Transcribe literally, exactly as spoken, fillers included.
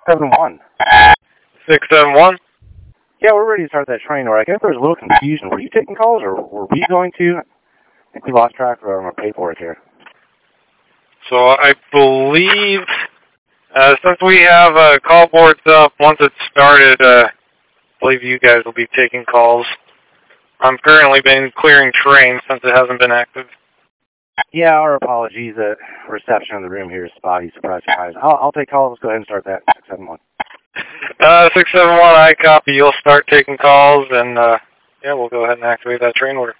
seven one. six seven one? Yeah, we're ready to start that train order. I guess there was a little confusion. Were you taking calls, or were we going to? I think we lost track of our paperwork here. So I believe, uh, since we have uh, call boards up, once it's started, uh, I believe you guys will be taking calls. I'm currently been clearing trains since it hasn't been active. Yeah, our apologies. The reception in the room here is spotty. Surprise, surprise. I'll, I'll take calls. Let's go ahead and start that. six seven one. Uh, six seven one, I copy. You'll start taking calls, and, uh, yeah, we'll go ahead and activate that train order.